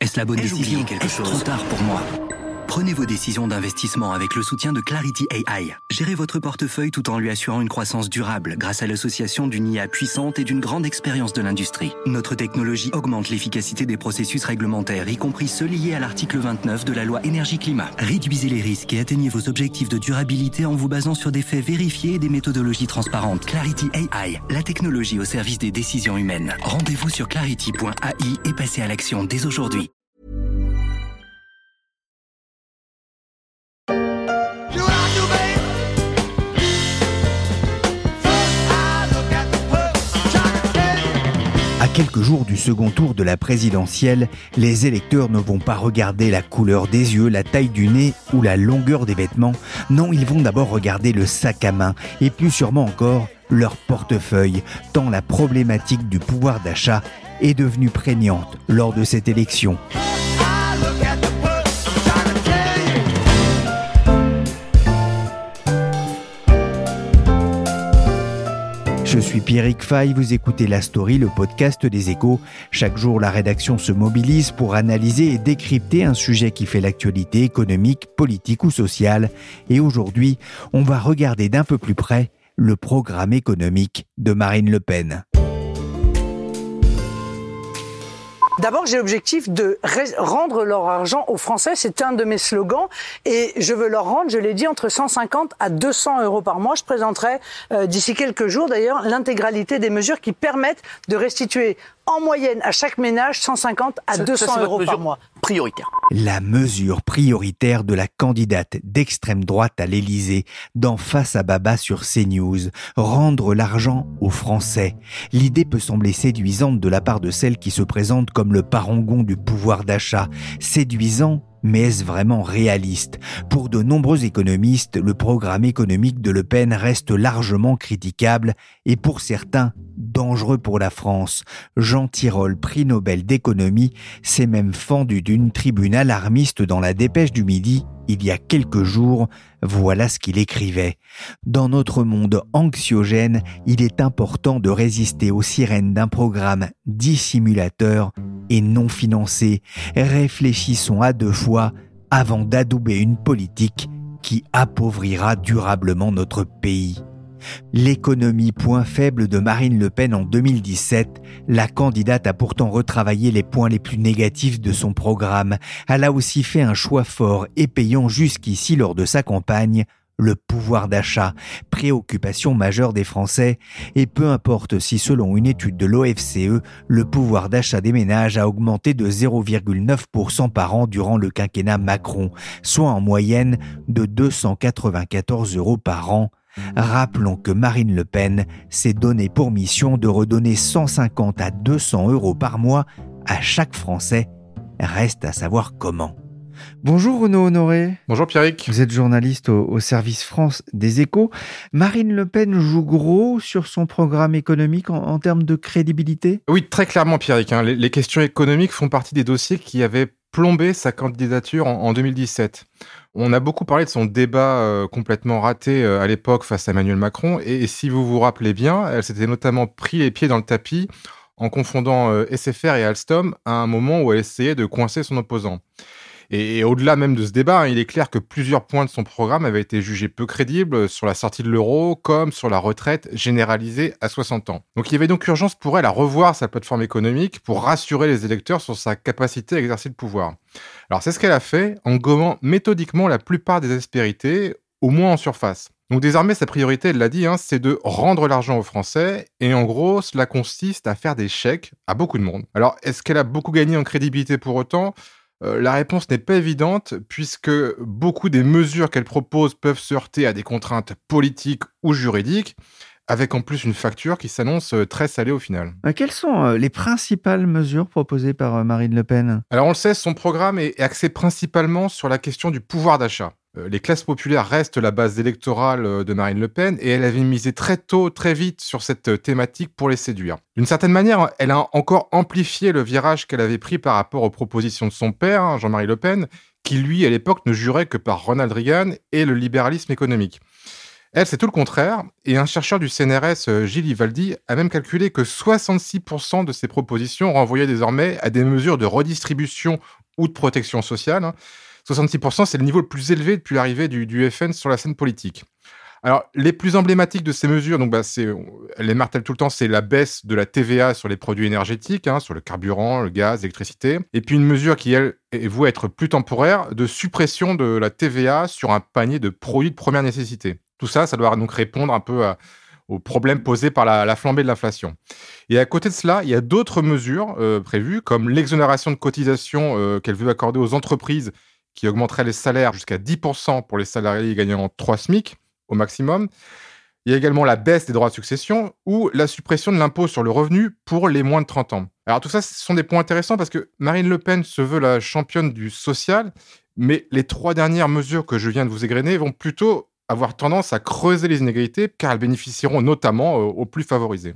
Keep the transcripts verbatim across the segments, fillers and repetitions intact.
Est-ce la bonne Ai-je décision? oublié quelque Est-ce chose? trop tard pour moi? Prenez vos décisions d'investissement avec le soutien de Clarity A I. Gérez votre portefeuille tout en lui assurant une croissance durable grâce à l'association d'une I A puissante et d'une grande expérience de l'industrie. Notre technologie augmente l'efficacité des processus réglementaires, y compris ceux liés à l'article vingt-neuf de la loi énergie-climat. Réduisez les risques et atteignez vos objectifs de durabilité en vous basant sur des faits vérifiés et des méthodologies transparentes. Clarity A I, la technologie au service des décisions humaines. Rendez-vous sur clarity point A I et passez à l'action dès aujourd'hui. À quelques jours du second tour de la présidentielle, les électeurs ne vont pas regarder la couleur des yeux, la taille du nez ou la longueur des vêtements. Non, ils vont d'abord regarder le sac à main et plus sûrement encore leur portefeuille, tant la problématique du pouvoir d'achat est devenue prégnante lors de cette élection. Je suis Pierrick Fay, vous écoutez La Story, le podcast des Échos. Chaque jour, la rédaction se mobilise pour analyser et décrypter un sujet qui fait l'actualité économique, politique ou sociale. Et aujourd'hui, on va regarder d'un peu plus près le programme économique de Marine Le Pen. D'abord, j'ai l'objectif de rendre leur argent aux Français. C'est un de mes slogans. Et je veux leur rendre, je l'ai dit, entre cent cinquante à deux cents euros par mois. Je présenterai euh, d'ici quelques jours, d'ailleurs, l'intégralité des mesures qui permettent de restituer en moyenne à chaque ménage cent cinquante à deux cents euros par mois. Prioritaire. La mesure prioritaire de la candidate d'extrême droite à l'Élysée dans Face à Baba sur CNews, rendre l'argent aux Français. L'idée peut sembler séduisante de la part de celle qui se présente comme le parangon du pouvoir d'achat. Séduisant, mais est-ce vraiment réaliste? Pour de nombreux économistes, le programme économique de Le Pen reste largement critiquable et pour certains, dangereux pour la France. Jean Tirole, prix Nobel d'économie, s'est même fendu d'une tribune alarmiste dans la Dépêche du Midi il y a quelques jours. Voilà ce qu'il écrivait. Dans notre monde anxiogène, il est important de résister aux sirènes d'un programme dissimulateur et non financé. Réfléchissons à deux fois avant d'adouber une politique qui appauvrira durablement notre pays. L'économie, point faible de Marine Le Pen en deux mille dix-sept, la candidate a pourtant retravaillé les points les plus négatifs de son programme. Elle a aussi fait un choix fort et payant jusqu'ici lors de sa campagne, le pouvoir d'achat, préoccupation majeure des Français. Et peu importe si selon une étude de l'O F C E, le pouvoir d'achat des ménages a augmenté de zéro virgule neuf pour cent par an durant le quinquennat Macron, soit en moyenne de deux cent quatre-vingt-quatorze euros par an. Rappelons que Marine Le Pen s'est donné pour mission de redonner cent cinquante à deux cents euros par mois à chaque Français. Reste à savoir comment. Bonjour Renaud Honoré. Bonjour Pierrick. Vous êtes journaliste au, au service France des Échos. Marine Le Pen joue gros sur son programme économique en, en termes de crédibilité? Oui, très clairement Pierrick. Hein, les, les questions économiques font partie des dossiers qui avaient plombé sa candidature en, en deux mille dix-sept. On a beaucoup parlé de son débat euh, complètement raté euh, à l'époque face à Emmanuel Macron. Et, et si vous vous rappelez bien, elle s'était notamment pris les pieds dans le tapis en confondant euh, S F R et Alstom à un moment où elle essayait de coincer son opposant. Et, et au-delà même de ce débat, hein, il est clair que plusieurs points de son programme avaient été jugés peu crédibles sur la sortie de l'euro comme sur la retraite généralisée à soixante ans. Donc il y avait donc urgence pour elle à revoir sa plateforme économique pour rassurer les électeurs sur sa capacité à exercer le pouvoir. Alors c'est ce qu'elle a fait en gommant méthodiquement la plupart des aspérités, au moins en surface. Donc désormais, sa priorité, elle l'a dit, hein, c'est de rendre l'argent aux Français. Et en gros, cela consiste à faire des chèques à beaucoup de monde. Alors est-ce qu'elle a beaucoup gagné en crédibilité pour autant ? Euh, la réponse n'est pas évidente puisque beaucoup des mesures qu'elle propose peuvent se heurter à des contraintes politiques ou juridiques, avec en plus une facture qui s'annonce très salée au final. Quelles sont les principales mesures proposées par Marine Le Pen ? Alors on le sait, son programme est axé principalement sur la question du pouvoir d'achat. Les classes populaires restent la base électorale de Marine Le Pen et elle avait misé très tôt, très vite sur cette thématique pour les séduire. D'une certaine manière, elle a encore amplifié le virage qu'elle avait pris par rapport aux propositions de son père, Jean-Marie Le Pen, qui lui, à l'époque, ne jurait que par Ronald Reagan et le libéralisme économique. Elle, c'est tout le contraire. Et un chercheur du C N R S, Gilles Ivaldi, a même calculé que soixante-six pour cent de ces propositions renvoyaient désormais à des mesures de redistribution ou de protection sociale. soixante-six pour cent, c'est le niveau le plus élevé depuis l'arrivée du, du F N sur la scène politique. Alors, les plus emblématiques de ces mesures, donc bah, c'est, elle les martèle tout le temps, c'est la baisse de la T V A sur les produits énergétiques, hein, sur le carburant, le gaz, l'électricité. Et puis une mesure qui, elle, est vouée être plus temporaire, de suppression de la T V A sur un panier de produits de première nécessité. Tout ça, ça doit donc répondre un peu à, aux problèmes posés par la, la flambée de l'inflation. Et à côté de cela, il y a d'autres mesures euh, prévues, comme l'exonération de cotisation euh, qu'elle veut accorder aux entreprises qui augmenterait les salaires jusqu'à dix pour cent pour les salariés gagnant trois SMIC au maximum. Il y a également la baisse des droits de succession ou la suppression de l'impôt sur le revenu pour les moins de trente ans. Alors tout ça, ce sont des points intéressants parce que Marine Le Pen se veut la championne du social, mais les trois dernières mesures que je viens de vous égrener vont plutôt avoir tendance à creuser les inégalités car elles bénéficieront notamment aux plus favorisés.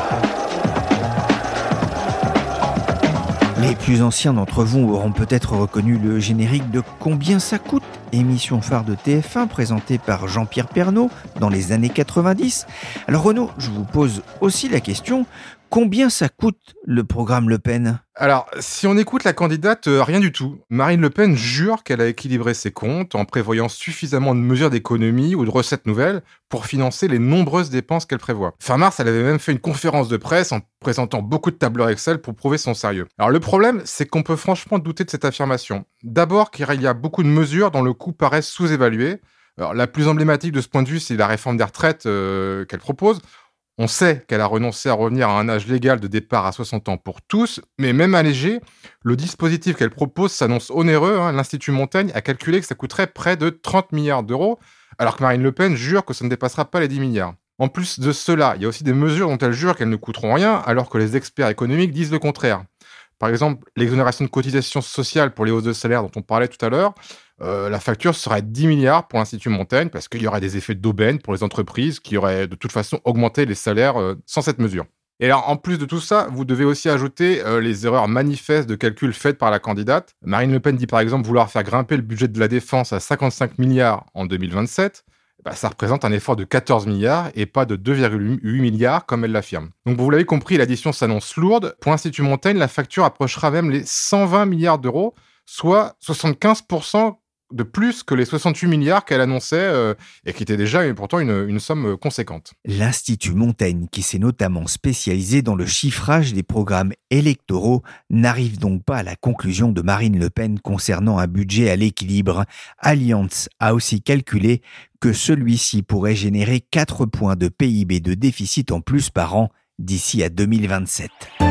Les plus anciens d'entre vous auront peut-être reconnu le générique de Combien ça coûte, émission phare de T F un présentée par Jean-Pierre Pernaut dans les années quatre-vingt-dix. Alors Renaud, je vous pose aussi la question, combien ça coûte le programme Le Pen ? Alors, si on écoute la candidate, euh, rien du tout. Marine Le Pen jure qu'elle a équilibré ses comptes en prévoyant suffisamment de mesures d'économie ou de recettes nouvelles pour financer les nombreuses dépenses qu'elle prévoit. Fin mars, elle avait même fait une conférence de presse en présentant beaucoup de tableurs Excel pour prouver son sérieux. Alors le problème, c'est qu'on peut franchement douter de cette affirmation. D'abord, car il y a beaucoup de mesures dont le coût paraît sous-évalué. Alors, la plus emblématique de ce point de vue, c'est la réforme des retraites euh, qu'elle propose. On sait qu'elle a renoncé à revenir à un âge légal de départ à soixante ans pour tous, mais même allégé, le dispositif qu'elle propose s'annonce onéreux. Hein. L'Institut Montaigne a calculé que ça coûterait près de trente milliards d'euros, alors que Marine Le Pen jure que ça ne dépassera pas les dix milliards. En plus de cela, il y a aussi des mesures dont elle jure qu'elles ne coûteront rien, alors que les experts économiques disent le contraire. Par exemple, l'exonération de cotisations sociales pour les hausses de salaire dont on parlait tout à l'heure, euh, la facture serait dix milliards pour l'Institut Montaigne parce qu'il y aurait des effets d'aubaine pour les entreprises qui auraient de toute façon augmenté les salaires euh, sans cette mesure. Et alors, en plus de tout ça, vous devez aussi ajouter euh, les erreurs manifestes de calcul faites par la candidate. Marine Le Pen dit par exemple vouloir faire grimper le budget de la défense à cinquante-cinq milliards en deux mille vingt-sept. Bah, ça représente un effort de quatorze milliards et pas de deux virgule huit milliards comme elle l'affirme. Donc vous l'avez compris, l'addition s'annonce lourde. Pour l'Institut Montaigne, la facture approchera même les cent vingt milliards d'euros, soit soixante-quinze pour cent de plus que les soixante-huit milliards qu'elle annonçait euh, et qui était déjà pourtant une, une somme conséquente. L'Institut Montaigne, qui s'est notamment spécialisé dans le chiffrage des programmes électoraux, n'arrive donc pas à la conclusion de Marine Le Pen concernant un budget à l'équilibre. Allianz a aussi calculé que celui-ci pourrait générer quatre points de P I B de déficit en plus par an d'ici à deux mille vingt-sept.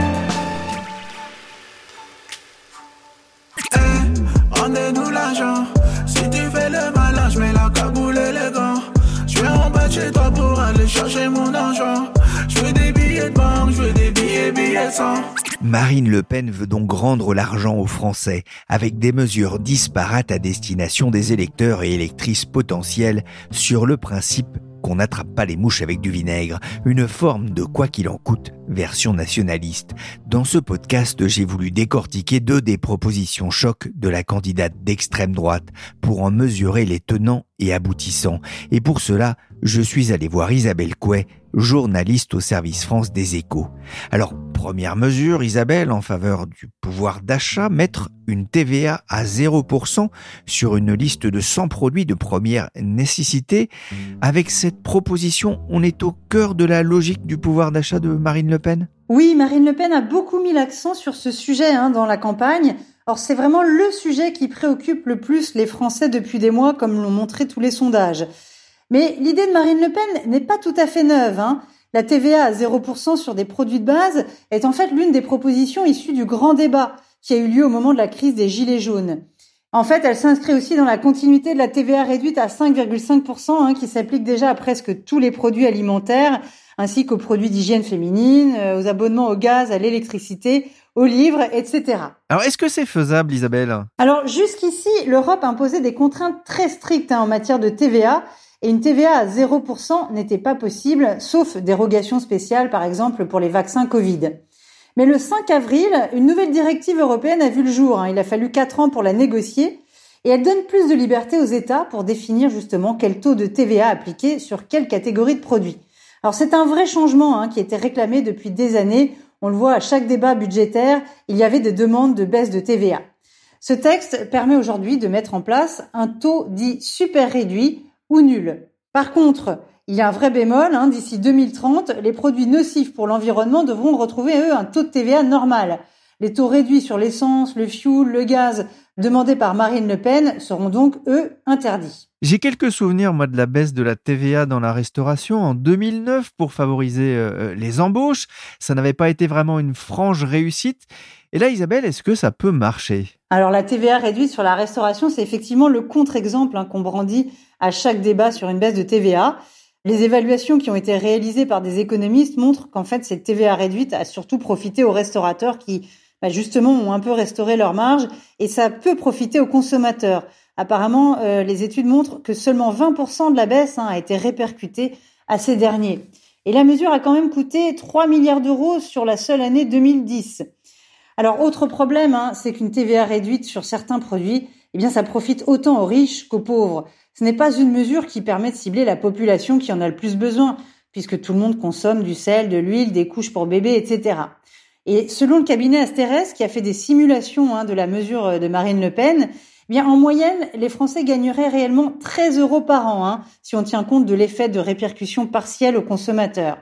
Hey, rendez-nous l'argent. Si tu fais le malin, je mets la cagoule et les gants. Je vais en bas de chez toi pour aller chercher mon argent. Je veux des billets de banque, je veux des billets, billets sans. Marine Le Pen veut donc rendre l'argent aux Français avec des mesures disparates à destination des électeurs et électrices potentiels sur le principe qu'on n'attrape pas les mouches avec du vinaigre, une forme de quoi qu'il en coûte version nationaliste. Dans ce podcast, j'ai voulu décortiquer deux des propositions choc de la candidate d'extrême droite pour en mesurer les tenants et aboutissants. Et pour cela, je suis allé voir Isabelle Couet, journaliste au service France des Échos. Alors, première mesure, Isabelle, en faveur du pouvoir d'achat, mettre une T V A à zéro pour cent sur une liste de cent produits de première nécessité. Avec cette proposition, on est au cœur de la logique du pouvoir d'achat de Marine Le Pen ? Oui, Marine Le Pen a beaucoup mis l'accent sur ce sujet hein, dans la campagne. Or, c'est vraiment le sujet qui préoccupe le plus les Français depuis des mois, comme l'ont montré tous les sondages. Mais l'idée de Marine Le Pen n'est pas tout à fait neuve. Hein. La T V A à zéro pour cent sur des produits de base est en fait l'une des propositions issues du grand débat qui a eu lieu au moment de la crise des Gilets jaunes. En fait, elle s'inscrit aussi dans la continuité de la T V A réduite à cinq virgule cinq pour cent hein, qui s'applique déjà à presque tous les produits alimentaires, ainsi qu'aux produits d'hygiène féminine, aux abonnements au gaz, à l'électricité, aux livres, et cetera. Alors, est-ce que c'est faisable, Isabelle ? Alors, jusqu'ici, l'Europe imposait des contraintes très strictes hein, en matière de T V A, et une T V A à zéro pour cent n'était pas possible, sauf dérogation spéciale, par exemple, pour les vaccins Covid. Mais le cinq avril, une nouvelle directive européenne a vu le jour. Hein. Il a fallu quatre ans pour la négocier. Et elle donne plus de liberté aux États pour définir justement quel taux de T V A appliquer sur quelle catégorie de produits. Alors c'est un vrai changement hein, qui était réclamé depuis des années. On le voit à chaque débat budgétaire, il y avait des demandes de baisse de T V A. Ce texte permet aujourd'hui de mettre en place un taux dit super réduit ou nul. Par contre, il y a un vrai bémol, hein, d'ici deux mille trente, les produits nocifs pour l'environnement devront retrouver, eux, un taux de T V A normal. Les taux réduits sur l'essence, le fioul, le gaz, demandés par Marine Le Pen, seront donc, eux, interdits. J'ai quelques souvenirs, moi, de la baisse de la T V A dans la restauration en deux mille neuf pour favoriser euh, les embauches. Ça n'avait pas été vraiment une franche réussite. Et là, Isabelle, est-ce que ça peut marcher ? Alors, la T V A réduite sur la restauration, c'est effectivement le contre-exemple hein, qu'on brandit à chaque débat sur une baisse de T V A. Les évaluations qui ont été réalisées par des économistes montrent qu'en fait, cette T V A réduite a surtout profité aux restaurateurs qui, bah, justement, ont un peu restauré leur marge et ça peut profiter aux consommateurs. Apparemment, euh, les études montrent que seulement vingt pour cent de la baisse hein, a été répercutée à ces derniers. Et la mesure a quand même coûté trois milliards d'euros sur la seule année deux mille dix. Alors, autre problème, hein, c'est qu'une T V A réduite sur certains produits, eh bien, ça profite autant aux riches qu'aux pauvres. Ce n'est pas une mesure qui permet de cibler la population qui en a le plus besoin, puisque tout le monde consomme du sel, de l'huile, des couches pour bébés, et cetera. Et selon le cabinet Asterès, qui a fait des simulations hein, de la mesure de Marine Le Pen, eh bien, en moyenne, les Français gagneraient réellement treize euros par an, hein, si on tient compte de l'effet de répercussion partielle aux consommateurs.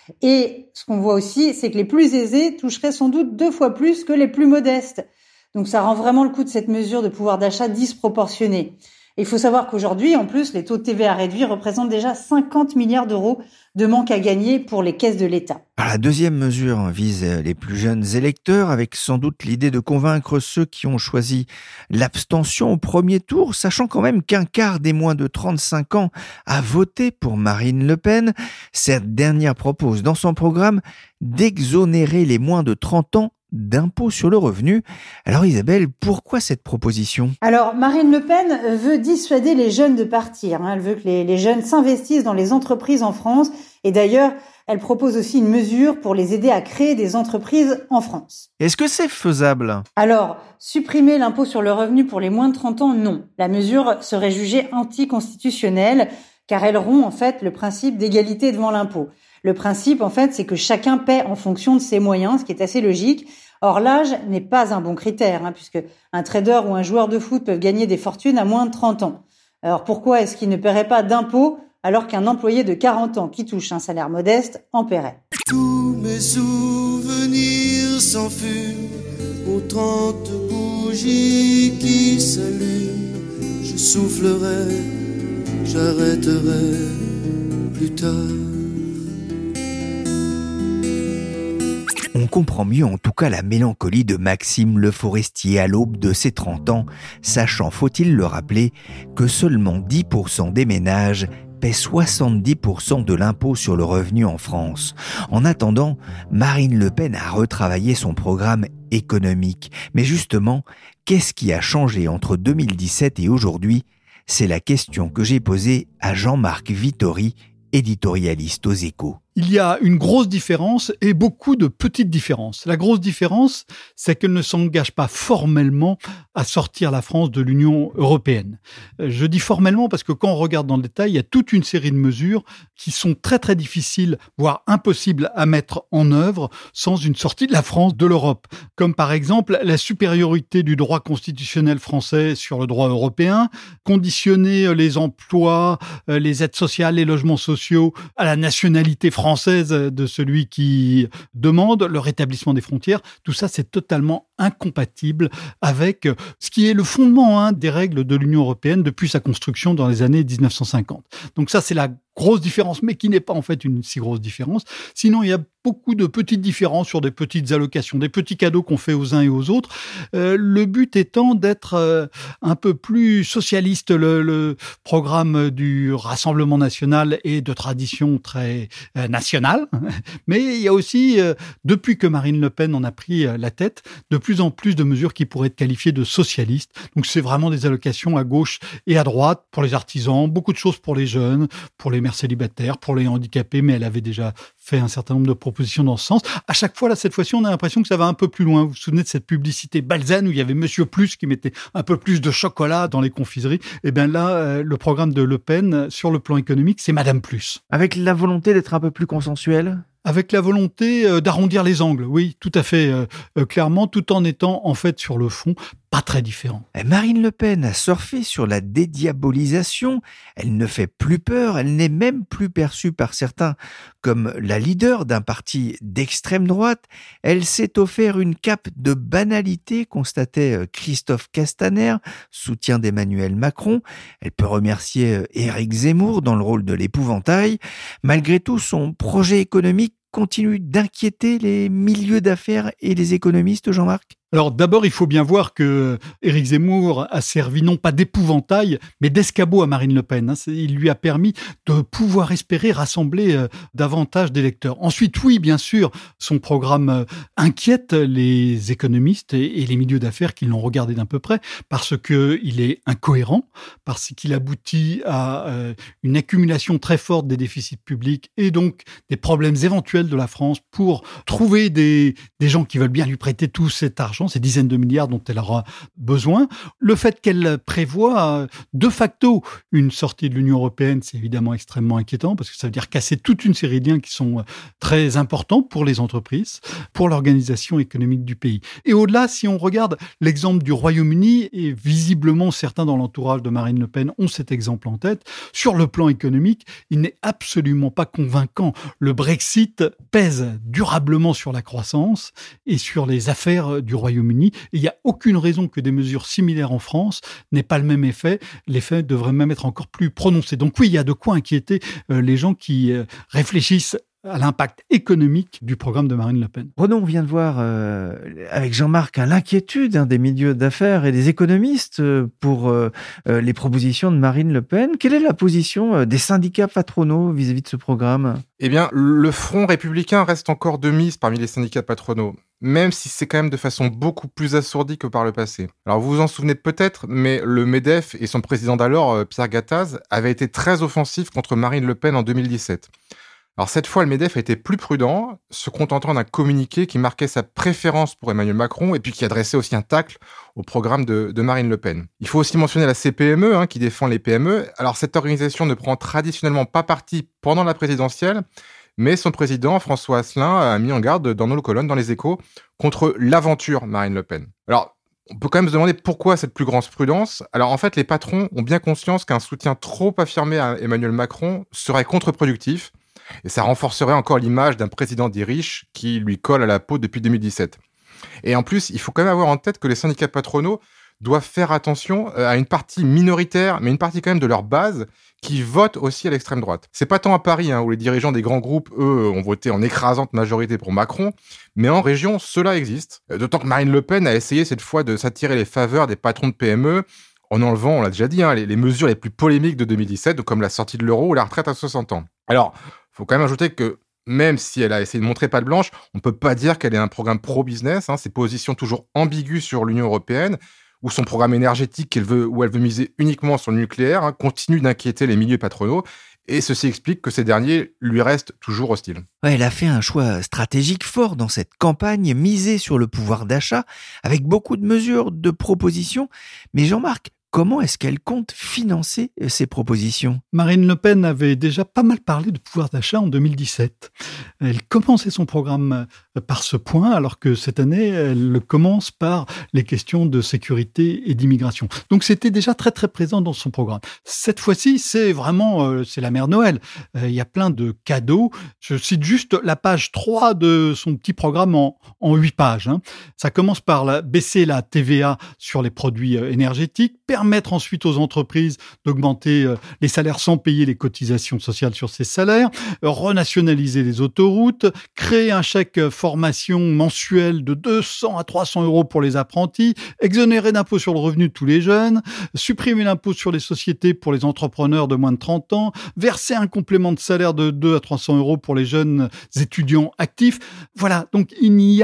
Et ce qu'on voit aussi, c'est que les plus aisés toucheraient sans doute deux fois plus que les plus modestes. Donc ça rend vraiment le coût de cette mesure de pouvoir d'achat disproportionné. Et il faut savoir qu'aujourd'hui, en plus, les taux de T V A réduits représentent déjà cinquante milliards d'euros de manque à gagner pour les caisses de l'État. La deuxième mesure vise les plus jeunes électeurs, avec sans doute l'idée de convaincre ceux qui ont choisi l'abstention au premier tour, sachant quand même qu'un quart des moins de trente-cinq ans a voté pour Marine Le Pen. Cette dernière propose dans son programme d'exonérer les moins de trente ans d'impôt sur le revenu. Alors Isabelle, pourquoi cette proposition ? Alors Marine Le Pen veut dissuader les jeunes de partir. Elle veut que les, les jeunes s'investissent dans les entreprises en France. Et d'ailleurs, elle propose aussi une mesure pour les aider à créer des entreprises en France. Est-ce que c'est faisable ? Alors, supprimer l'impôt sur le revenu pour les moins de trente ans, non. La mesure serait jugée anticonstitutionnelle car elle rompt en fait le principe d'égalité devant l'impôt. Le principe, en fait, c'est que chacun paie en fonction de ses moyens, ce qui est assez logique. Or, l'âge n'est pas un bon critère, hein, puisque un trader ou un joueur de foot peuvent gagner des fortunes à moins de trente ans. Alors, pourquoi est-ce qu'il ne paierait pas d'impôts alors qu'un employé de quarante ans qui touche un salaire modeste en paierait ? Tous mes souvenirs s'enfument aux trente bougies qui s'allument. Je soufflerai, j'arrêterai plus tard. On comprend mieux en tout cas la mélancolie de Maxime Le Forestier à l'aube de ses trente ans, sachant, faut-il le rappeler, que seulement dix pour cent des ménages paient soixante-dix pour cent de l'impôt sur le revenu en France. En attendant, Marine Le Pen a retravaillé son programme économique. Mais justement, qu'est-ce qui a changé entre deux mille dix-sept et aujourd'hui ? C'est la question que j'ai posée à Jean-Marc Vittori, éditorialiste aux Échos. Il y a une grosse différence et beaucoup de petites différences. La grosse différence, c'est qu'elle ne s'engage pas formellement à sortir la France de l'Union européenne. Je dis formellement parce que quand on regarde dans le détail, il y a toute une série de mesures qui sont très très difficiles, voire impossibles à mettre en œuvre sans une sortie de la France de l'Europe. Comme par exemple la supériorité du droit constitutionnel français sur le droit européen, conditionner les emplois, les aides sociales, les logements sociaux à la nationalité française française de celui qui demande le rétablissement des frontières. Tout ça, c'est totalement incompatible avec ce qui est le fondement hein, des règles de l'Union européenne depuis sa construction dans les années dix-neuf cent cinquante. Donc ça, c'est la grosse différence, mais qui n'est pas en fait une si grosse différence. Sinon, il y a beaucoup de petites différences sur des petites allocations, des petits cadeaux qu'on fait aux uns et aux autres. Euh, le but étant d'être euh, un peu plus socialiste. Le, le programme du Rassemblement national est de tradition très euh, nationale. Mais il y a aussi, euh, depuis que Marine Le Pen en a pris euh, la tête, de plus en plus de mesures qui pourraient être qualifiées de socialistes. Donc c'est vraiment des allocations à gauche et à droite pour les artisans, beaucoup de choses pour les jeunes, pour les mères célibataires, pour les handicapés, mais elle avait déjà fait un certain nombre de propositions dans ce sens. À chaque fois, là, cette fois-ci, on a l'impression que ça va un peu plus loin. Vous vous souvenez de cette publicité Balzen où il y avait Monsieur Plus qui mettait un peu plus de chocolat dans les confiseries? Eh bien là, euh, le programme de Le Pen, sur le plan économique, c'est Madame Plus. Avec la volonté d'être un peu plus consensuel? Avec la volonté euh, d'arrondir les angles, oui, tout à fait, euh, euh, clairement, tout en étant, en fait, sur le fond, pas très différent. Marine Le Pen a surfé sur la dédiabolisation. Elle ne fait plus peur, elle n'est même plus perçue par certains comme la leader d'un parti d'extrême droite. Elle s'est offert une cape de banalité, constatait Christophe Castaner, soutien d'Emmanuel Macron. Elle peut remercier Éric Zemmour dans le rôle de l'épouvantail. Malgré tout, son projet économique continue d'inquiéter les milieux d'affaires et les économistes, Jean-Marc? Alors d'abord, il faut bien voir que Éric Zemmour a servi non pas d'épouvantail, mais d'escabeau à Marine Le Pen. Il lui a permis de pouvoir espérer rassembler davantage d'électeurs. Ensuite, oui, bien sûr, son programme inquiète les économistes et les milieux d'affaires qui l'ont regardé d'un peu près, parce qu'il est incohérent, parce qu'il aboutit à une accumulation très forte des déficits publics et donc des problèmes éventuels de la France pour trouver des, des gens qui veulent bien lui prêter tout cet argent, ces dizaines de milliards dont elle aura besoin. Le fait qu'elle prévoit de facto une sortie de l'Union européenne, c'est évidemment extrêmement inquiétant parce que ça veut dire casser toute une série de liens qui sont très importants pour les entreprises, pour l'organisation économique du pays. Et au-delà, si on regarde l'exemple du Royaume-Uni, et visiblement certains dans l'entourage de Marine Le Pen ont cet exemple en tête, sur le plan économique, il n'est absolument pas convaincant. Le Brexit pèse durablement sur la croissance et sur les affaires du Royaume-Uni. Il n'y a aucune raison que des mesures similaires en France n'aient pas le même effet. L'effet devrait même être encore plus prononcé. Donc oui, il y a de quoi inquiéter euh, les gens qui euh, réfléchissent à l'impact économique du programme de Marine Le Pen. Renaud, on vient de voir euh, avec Jean-Marc hein, l'inquiétude hein, des milieux d'affaires et des économistes euh, pour euh, euh, les propositions de Marine Le Pen. Quelle est la position euh, des syndicats patronaux vis-à-vis de ce programme? Eh bien, le Front républicain reste encore de mise parmi les syndicats patronaux, même si c'est quand même de façon beaucoup plus assourdie que par le passé. Alors vous vous en souvenez peut-être, mais le MEDEF et son président d'alors, Pierre Gattaz, avaient été très offensifs contre Marine Le Pen en deux mille dix-sept. Alors cette fois, le MEDEF a été plus prudent, se contentant d'un communiqué qui marquait sa préférence pour Emmanuel Macron et puis qui adressait aussi un tacle au programme de, de Marine Le Pen. Il faut aussi mentionner la C P M E, hein, qui défend les P M E. Alors cette organisation ne prend traditionnellement pas parti pendant la présidentielle, mais son président, François Asselin, a mis en garde dans nos colonnes, dans les Échos, contre l'aventure Marine Le Pen. Alors, on peut quand même se demander pourquoi cette plus grande prudence. Alors en fait, les patrons ont bien conscience qu'un soutien trop affirmé à Emmanuel Macron serait contre-productif, et ça renforcerait encore l'image d'un président dit riche qui lui colle à la peau depuis deux mille dix-sept. Et en plus, il faut quand même avoir en tête que les syndicats patronaux doivent faire attention à une partie minoritaire, mais une partie quand même de leur base, qui votent aussi à l'extrême droite. C'est pas tant à Paris, hein, où les dirigeants des grands groupes, eux, ont voté en écrasante majorité pour Macron, mais en région, cela existe. D'autant que Marine Le Pen a essayé cette fois de s'attirer les faveurs des patrons de P M E, en enlevant, on l'a déjà dit, hein, les, les mesures les plus polémiques de deux mille dix-sept, comme la sortie de l'euro ou la retraite à soixante ans. Alors, il faut quand même ajouter que même si elle a essayé de montrer patte blanche, on ne peut pas dire qu'elle ait un programme pro-business. Hein, ses positions toujours ambiguës sur l'Union européenne, ou son programme énergétique qu'elle veut, où elle veut miser uniquement sur le nucléaire, hein, continue d'inquiéter les milieux patronaux. Et ceci explique que ces derniers lui restent toujours hostiles. Ouais, elle a fait un choix stratégique fort dans cette campagne, misée sur le pouvoir d'achat, avec beaucoup de mesures, de propositions. Mais Jean-Marc, comment est-ce qu'elle compte financer ces propositions? Marine Le Pen avait déjà pas mal parlé de pouvoir d'achat en deux mille dix-sept. Elle commençait son programme par ce point, alors que cette année, elle commence par les questions de sécurité et d'immigration. Donc c'était déjà très très présent dans son programme. Cette fois-ci, c'est vraiment euh, c'est la mère Noël. Euh, il y a plein de cadeaux. Je cite juste la page trois de son petit programme en, en huit pages. Hein. Ça commence par la, baisser la T V A sur les produits euh, énergétiques, permettre ensuite aux entreprises d'augmenter euh, les salaires sans payer les cotisations sociales sur ces salaires, euh, renationaliser les autoroutes, créer un chèque formation mensuel de deux cents à trois cents euros pour les apprentis, exonérer d'impôt sur le revenu de tous les jeunes, supprimer l'impôt sur les sociétés pour les entrepreneurs de moins de trente ans, verser un complément de salaire de deux à trois cents euros pour les jeunes étudiants actifs. Voilà, donc il n'y a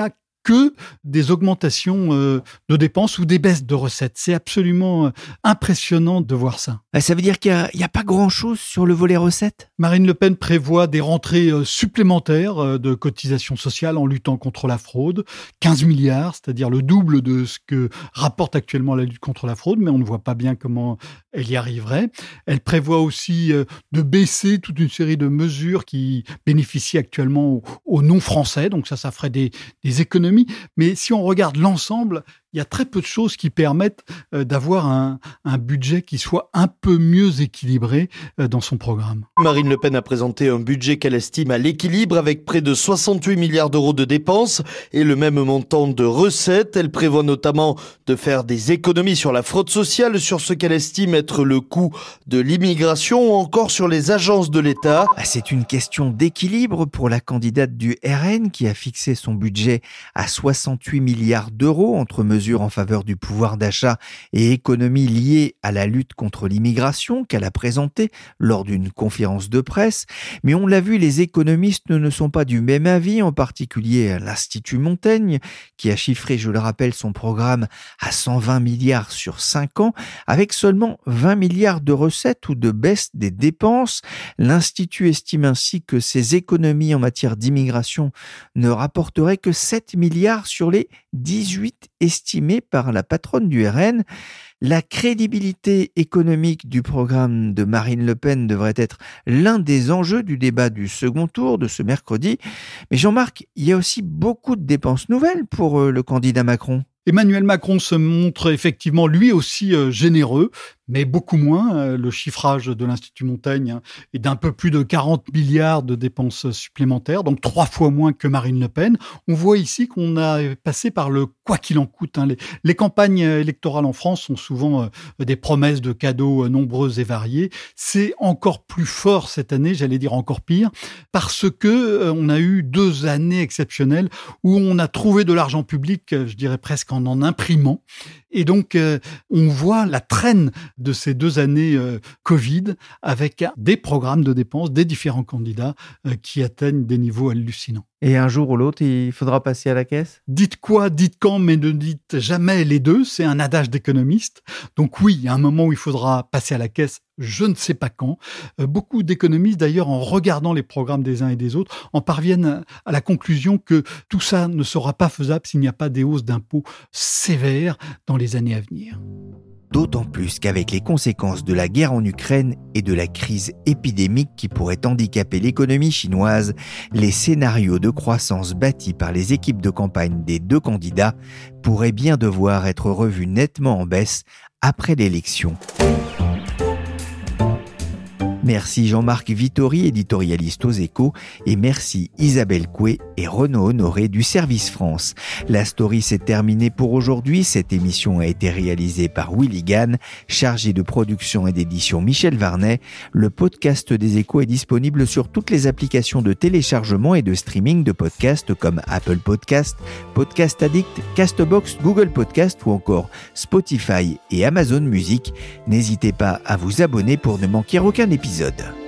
que des augmentations euh, de dépenses ou des baisses de recettes. C'est absolument euh, impressionnant de voir ça. Ça veut dire qu'il n'y a, a pas grand-chose sur le volet recettes ? Marine Le Pen prévoit des rentrées euh, supplémentaires euh, de cotisations sociales en luttant contre la fraude. quinze milliards, c'est-à-dire le double de ce que rapporte actuellement la lutte contre la fraude, mais on ne voit pas bien comment elle y arriverait. Elle prévoit aussi euh, de baisser toute une série de mesures qui bénéficient actuellement aux, aux non-français. Donc ça, ça ferait des, des économies. Mais si on regarde l'ensemble, il y a très peu de choses qui permettent euh, d'avoir un, un budget qui soit un peu mieux équilibré euh, dans son programme. Marine Le Pen a présenté un budget qu'elle estime à l'équilibre avec près de soixante-huit milliards d'euros de dépenses et le même montant de recettes. Elle prévoit notamment de faire des économies sur la fraude sociale, sur ce qu'elle estime être le coût de l'immigration ou encore sur les agences de l'État. C'est une question d'équilibre pour la candidate du R N qui a fixé son budget à soixante-huit milliards d'euros entre mesures en faveur du pouvoir d'achat et économies liées à la lutte contre l'immigration qu'elle a présentée lors d'une conférence de presse. Mais on l'a vu, les économistes ne sont pas du même avis, en particulier l'Institut Montaigne, qui a chiffré, je le rappelle, son programme à cent vingt milliards sur cinq ans, avec seulement vingt milliards de recettes ou de baisse des dépenses. L'Institut estime ainsi que ces économies en matière d'immigration ne rapporteraient que sept milliards sur les dix-huit estimés par la patronne du R N. La crédibilité économique du programme de Marine Le Pen devrait être l'un des enjeux du débat du second tour de ce mercredi. Mais Jean-Marc, il y a aussi beaucoup de dépenses nouvelles pour le candidat Macron. Emmanuel Macron se montre effectivement lui aussi euh, généreux, mais beaucoup moins. Euh, le chiffrage de l'Institut Montaigne hein, est d'un peu plus de quarante milliards de dépenses supplémentaires, donc trois fois moins que Marine Le Pen. On voit ici qu'on a passé par le quoi qu'il en coûte. Hein. Les, les campagnes électorales en France sont souvent euh, des promesses de cadeaux euh, nombreuses et variés. C'est encore plus fort cette année, j'allais dire encore pire, parce que euh, on a eu deux années exceptionnelles où on a trouvé de l'argent public, euh, je dirais presque en en imprimant. Et donc, euh, on voit la traîne de ces deux années euh, Covid avec des programmes de dépenses des différents candidats euh, qui atteignent des niveaux hallucinants. Et un jour ou l'autre, il faudra passer à la caisse ? Dites quoi, dites quand, mais ne dites jamais les deux. C'est un adage d'économiste. Donc oui, il y a un moment où il faudra passer à la caisse. Je ne sais pas quand. Euh, beaucoup d'économistes, d'ailleurs, en regardant les programmes des uns et des autres, en parviennent à la conclusion que tout ça ne sera pas faisable s'il n'y a pas des hausses d'impôts sévères dans les années à venir. D'autant plus qu'avec les conséquences de la guerre en Ukraine et de la crise épidémique qui pourrait handicaper l'économie chinoise, les scénarios de croissance bâtis par les équipes de campagne des deux candidats pourraient bien devoir être revus nettement en baisse après l'élection. Merci Jean-Marc Vittori, éditorialiste aux Échos, et merci Isabelle Coué et Renaud Honoré du Service France. La story s'est terminée pour aujourd'hui. Cette émission a été réalisée par Willy Gann, chargé de production et d'édition Michel Varnet. Le podcast des Échos est disponible sur toutes les applications de téléchargement et de streaming de podcasts comme Apple Podcast, Podcast Addict, Castbox, Google Podcast ou encore Spotify et Amazon Music. N'hésitez pas à vous abonner pour ne manquer aucun épisode.